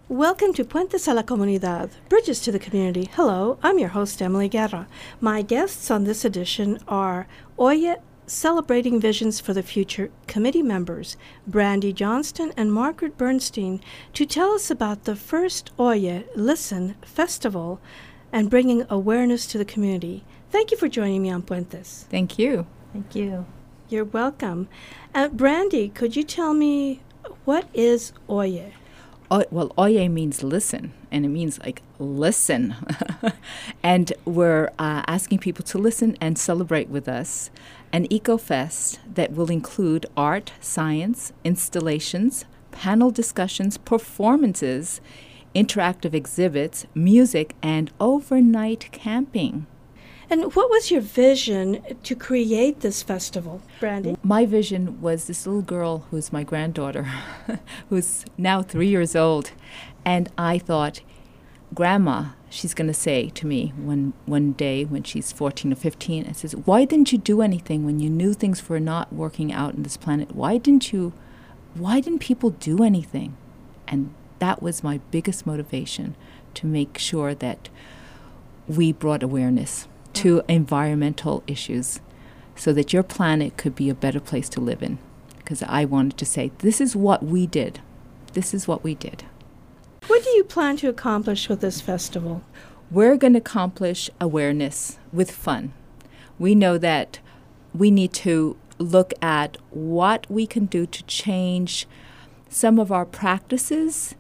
Welcome to Puentes a la Comunidad, Bridges to the Community. Hello, I'm your host, Emily Guerra. My guests on this edition are Oye Celebrating Visions for the Future committee members, Brandy Johnston and Margaret Bernstein, to tell us about the first Oye Listen Festival and bringing awareness to the community. Thank you for joining me on Puentes. Thank you. Thank you. You're welcome. Brandy, could you tell me what is Oye? Well, Oye means listen, and it means like listen. And we're asking people to listen and celebrate with us an eco-fest that will include art, science, installations, panel discussions, performances, interactive exhibits, music, and overnight camping. And what was your vision to create this festival, Brandy? My vision was this little girl who's my granddaughter, who's now 3 years old. And I thought, Grandma, she's going to say to me one day when she's 14 or 15, and says, why didn't you do anything when you knew things were not working out on this planet? Why didn't people do anything? And that was my biggest motivation, to make sure that we brought awareness to environmental issues so that your planet could be a better place to live in. Because I wanted to say, this is what we did. This is what we did. What do you plan to accomplish with this festival? We're going to accomplish awareness with fun. We know that we need to look at what we can do to change some of our practices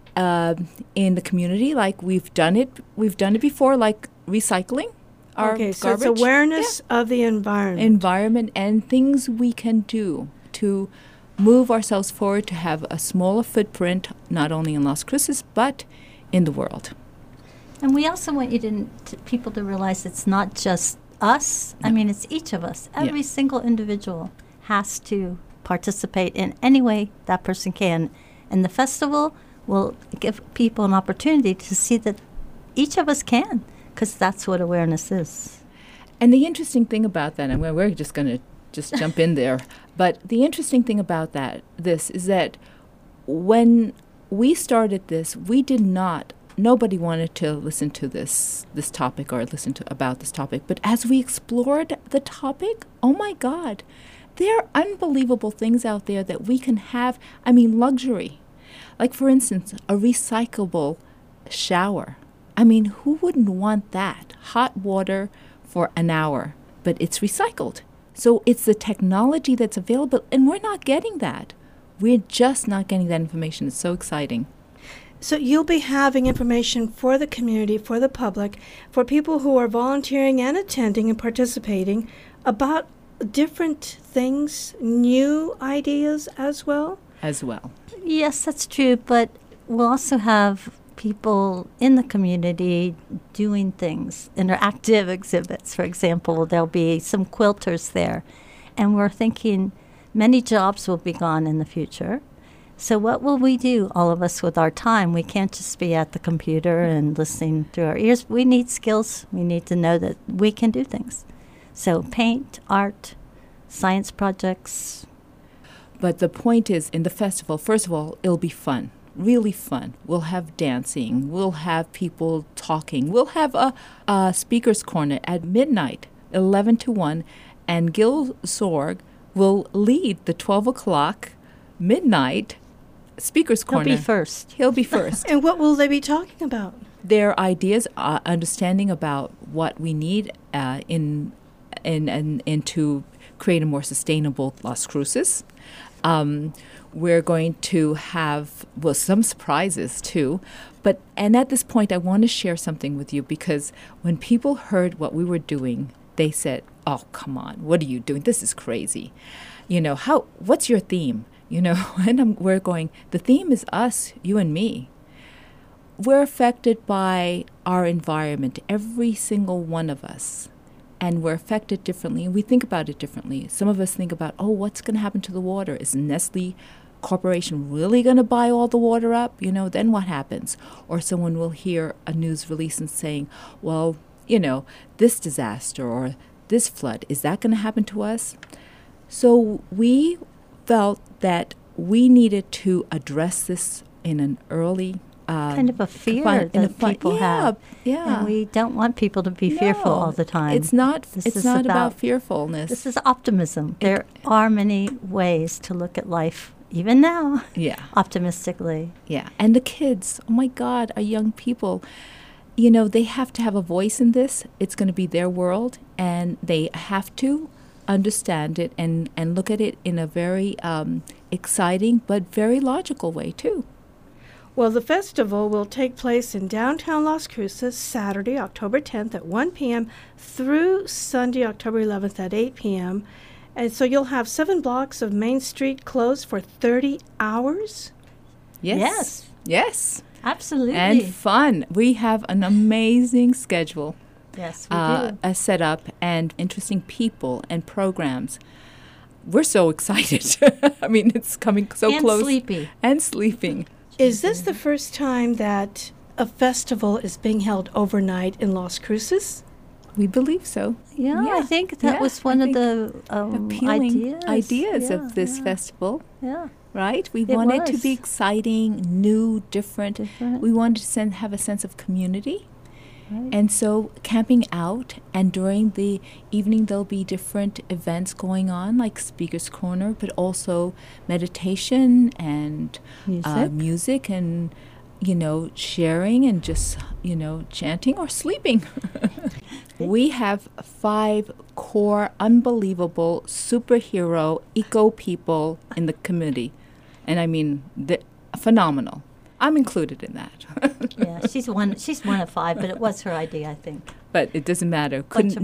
in the community. Like we've done it before, like recycling. Okay, so garbage. It's awareness of the environment and things we can do to move ourselves forward, to have a smaller footprint, not only in Las Cruces, but in the world. And we also want you people to realize it's not just us. No. I mean, it's each of us. Every single individual has to participate in any way that person can. And the festival will give people an opportunity to see that each of us can, because that's what awareness is. And the interesting thing about that, and we're just going to jump in there, but the interesting thing about this is that when we started this, nobody wanted to listen to this topic or listen to about this topic. But as we explored the topic, oh my God, there are unbelievable things out there that we can have, luxury. Like, for instance, a recyclable shower. Who wouldn't want that? Hot water for an hour, but it's recycled. So it's the technology that's available, and we're not getting that. We're just not getting that information. It's so exciting. So you'll be having information for the community, for the public, for people who are volunteering and attending and participating about different things, new ideas as well? As well. Yes, that's true, but we'll also have people in the community doing things, interactive exhibits. For example, there'll be some quilters there, and we're thinking many jobs will be gone in the future. So what will we do, all of us, with our time? We can't just be at the computer and listening through our ears. We need skills. We need to know that we can do things. So paint, art, science projects. But the point is, in the festival, first of all, it'll be fun. Really fun. We'll have dancing. We'll have people talking. We'll have a speaker's corner at midnight, 11 to 1, and Gil Sorg will lead the 12 o'clock midnight speaker's corner. He'll be first. He'll be first. And what will they be talking about? Their ideas, understanding about what we need in to create a more sustainable Las Cruces. We're going to have, some surprises too. And at this point, I want to share something with you, because when people heard what we were doing, they said, oh, come on, what are you doing? This is crazy. What's your theme? And we're going, the theme is us, you and me. We're affected by our environment, every single one of us. And we're affected differently, and we think about it differently. Some of us think about, what's going to happen to the water? Is Nestle Corporation really going to buy all the water up? Then what happens? Or someone will hear a news release and saying, well, this disaster or this flood, is that going to happen to us? So we felt that we needed to address this in an early kind of a fear fun, that people have. Yeah. And we don't want people to be fearful all the time. It's not. This It's is not about fearfulness. This is optimism. There are many ways to look at life, even now, Yeah. optimistically. Yeah. And the kids, oh my God, our young people, you know, they have to have a voice in this. It's going to be their world, and they have to understand it and look at it in a very exciting but very logical way, too. Well, the festival will take place in downtown Las Cruces Saturday, October 10th at 1 p.m. through Sunday, October 11th at 8 p.m. And so you'll have 7 blocks of Main Street closed for 30 hours? Yes. Yes. Absolutely. And fun. We have an amazing schedule. Yes, we do. A setup and interesting people and programs. We're so excited. I mean, it's coming so And close. sleepy. And sleeping. Is this the first time that a festival is being held overnight in Las Cruces? We believe so. Yeah, I think that was one of the appealing ideas Yeah, of this festival, Yeah. right? We It wanted to was. be exciting, new, different. We wanted to have a sense of community. Right. And so camping out, and during the evening there'll be different events going on, like Speaker's Corner, but also meditation and music and, you know, sharing and just, you know, chanting or sleeping. We have 5 core, unbelievable superhero eco people in the community. And I mean, phenomenal. I'm included in that. Yeah, she's one of 5, but it was her idea, I think. But it doesn't matter.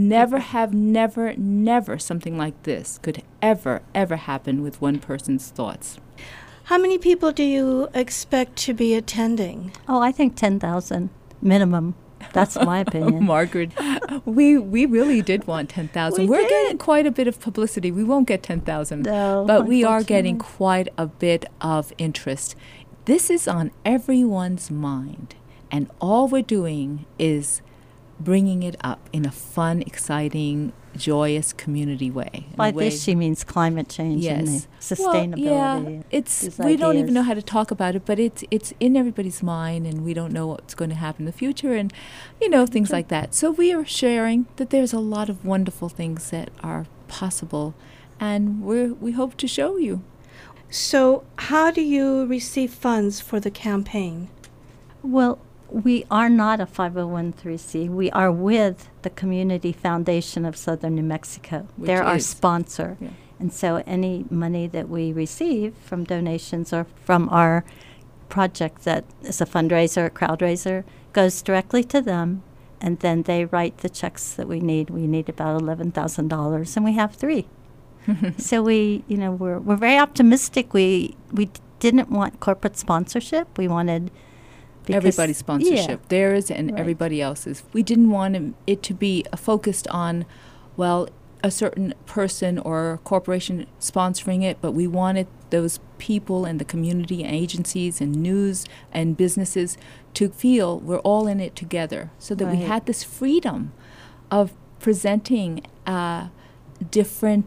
Never something like this could ever happen with one person's thoughts. How many people do you expect to be attending? Oh, I think 10,000 minimum. That's my opinion. Margaret, we really did want 10,000. We're getting quite a bit of publicity. We won't get 10,000, No, but we are getting unfortunately. quite a bit of interest. This is on everyone's mind, and all we're doing is bringing it up in a fun, exciting, joyous community way. By this, she means climate change and Yes. the sustainability. Well, yeah, these we don't even ideas. know how to talk about it, but it's in everybody's mind, and we don't know what's going to happen in the future, and you know, things like that. So we are sharing that there's a lot of wonderful things that are possible, and we hope to show you. So how do you receive funds for the campaign? Well, we are not a 501c. We are with the Community Foundation of Southern New Mexico. Which They're our is- sponsor. Yeah. And so any money that we receive from donations or from our project that is a fundraiser, a crowd raiser, goes directly to them, and then they write the checks that we need. We need about $11,000, and we have 3. So we're very optimistic. We didn't want corporate sponsorship. We wanted Everybody's sponsorship, Yeah. theirs and Right. everybody else's. We didn't want it to be focused on, well, a certain person or corporation sponsoring it, but we wanted those people and the community agencies and news and businesses to feel we're all in it together, so that we Right. had this freedom of presenting different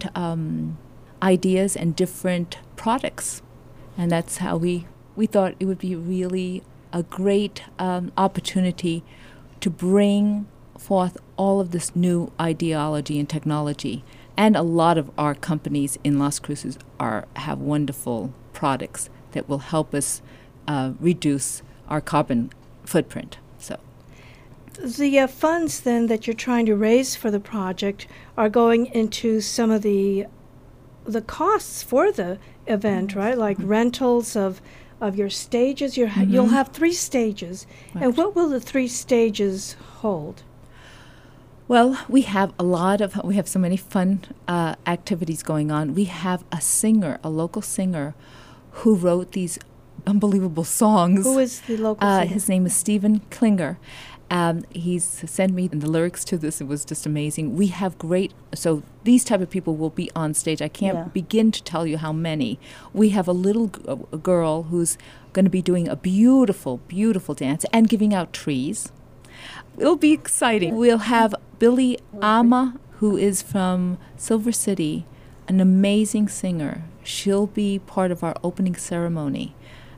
ideas and different products. And that's how we thought it would be really a great opportunity to bring forth all of this new ideology and technology. And a lot of our companies in Las Cruces have wonderful products that will help us reduce our carbon footprint. So The funds then that you're trying to raise for the project are going into some of the costs for the event, right? Like rentals of your stages. You'll have 3 stages. Right. And what will the 3 stages hold? well, we have so many fun activities going on. We have a local singer, who wrote these unbelievable songs. Who is the local singer? His name is Stephen Klinger. He's sent me the lyrics to this. It was just amazing. We have so these type of people will be on stage. I can't begin to tell you how many. We have a little girl who's going to be doing a beautiful, beautiful dance and giving out trees. It'll be exciting. We'll have Billy Ama, who is from Silver City, an amazing singer. She'll be part of our opening ceremony.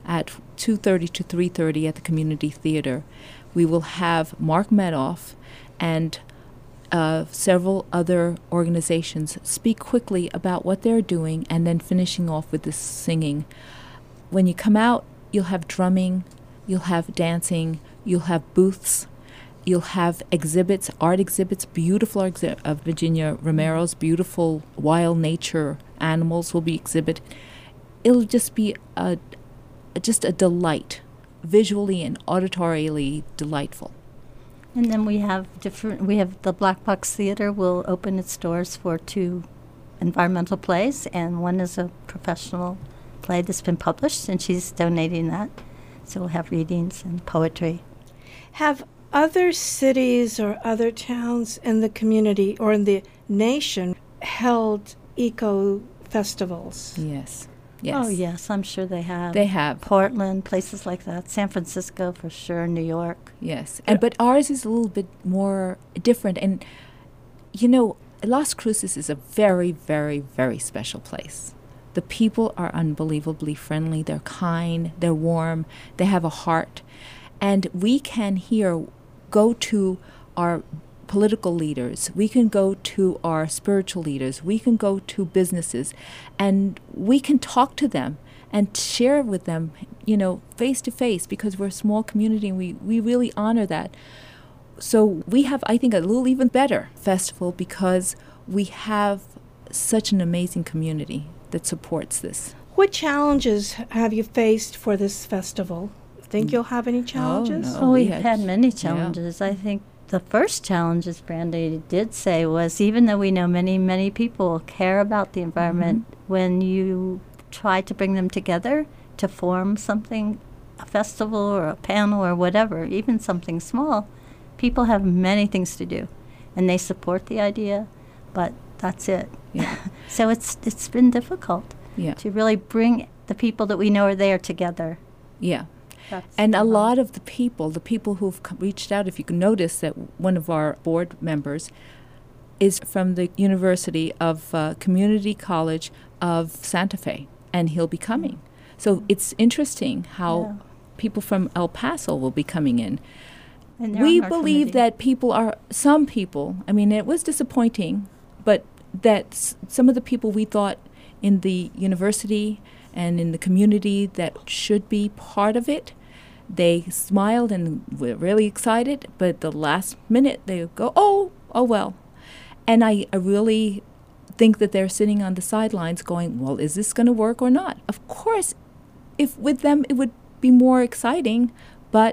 at 2:30 to 3:30 at the Community Theater. We will have Mark Medoff and several other organizations speak quickly about what they're doing, and then finishing off with this singing. When you come out, you'll have drumming, you'll have dancing, you'll have booths, you'll have exhibits, art exhibits, beautiful of Virginia Romero's beautiful wild nature animals will be exhibited. It'll just be just a delight, visually and auditorially delightful. And then we have the Black Box Theater will open its doors for 2 environmental plays, and one is a professional play that's been published, and she's donating that. So we'll have readings and poetry. Have other cities or other towns in the community or in the nation held eco festivals? Yes. Oh, yes, I'm sure they have. They have. Portland, places like that. San Francisco, for sure. New York. Yes. But ours is a little bit more different. And, Las Cruces is a very, very, very special place. The people are unbelievably friendly. They're kind. They're warm. They have a heart. And we can here go to our political leaders, we can go to our spiritual leaders, we can go to businesses, and we can talk to them and share with them, face to face, because we're a small community and we really honor that. So we have, I think, a little even better festival because we have such an amazing community that supports this. What challenges have you faced for this festival? Think you'll have any challenges? No. Oh, we've had many challenges. Yeah. I think the first challenge, as Brandy did say, was even though we know many, many people care about the environment, when you try to bring them together to form something, a festival or a panel or whatever, even something small, people have many things to do. And they support the idea, but that's it. Yeah. So it's been difficult to really bring the people that we know are there together. Yeah. And a lot of the people who've reached out, if you can notice that one of our board members is from the University of Community College of Santa Fe, and he'll be coming. So it's interesting how people from El Paso will be coming in. We believe that some people, it was disappointing, but that some of the people we thought in the university and in the community that should be part of it, they smiled and were really excited, but at the last minute they go, oh well. And I really think that they're sitting on the sidelines going, well, is this going to work or not? Of course, if with them it would be more exciting, but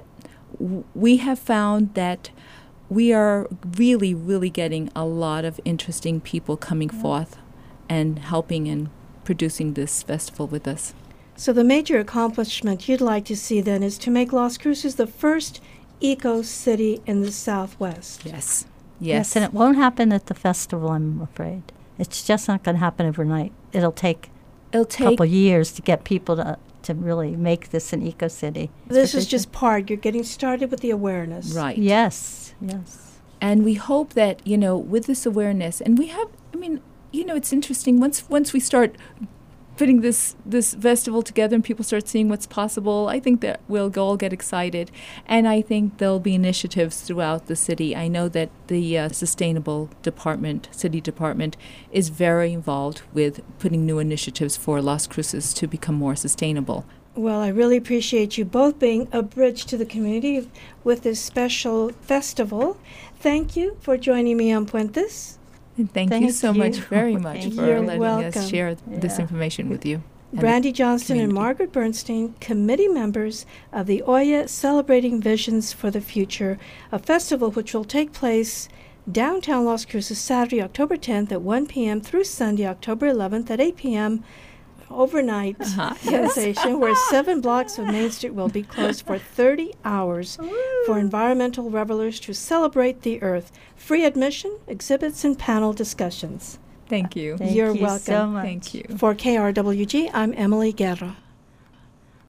we have found that we are really, really getting a lot of interesting people coming forth and helping and producing this festival with us. So the major accomplishment you'd like to see then is to make Las Cruces the first eco-city in the Southwest. Yes, and it won't happen at the festival, I'm afraid. It's just not going to happen overnight. It'll take a couple years to get people to really make this an eco-city. This is just part. You're getting started with the awareness. Right. Yes. And we hope that, with this awareness, and we have, it's interesting, once we start putting this festival together and people start seeing what's possible, I think that we'll all get excited. And I think there'll be initiatives throughout the city. I know that the Sustainable City Department is very involved with putting new initiatives for Las Cruces to become more sustainable. Well, I really appreciate you both being a bridge to the community with this special festival. Thank you for joining me on Puentes. And thank you so much, very much, for letting us share this information with you. Brandy Johnston and Margaret Bernstein, committee members of the Oya Celebrating Visions for the Future, a festival which will take place downtown Las Cruces Saturday, October 10th at 1 p.m. through Sunday, October 11th at 8 p.m. Overnight sensation where 7 blocks of Main Street will be closed for 30 hours for environmental revelers to celebrate the earth. Free admission, exhibits, and panel discussions. Thank you. You're welcome. So much. Thank you. For KRWG, I'm Emily Guerra.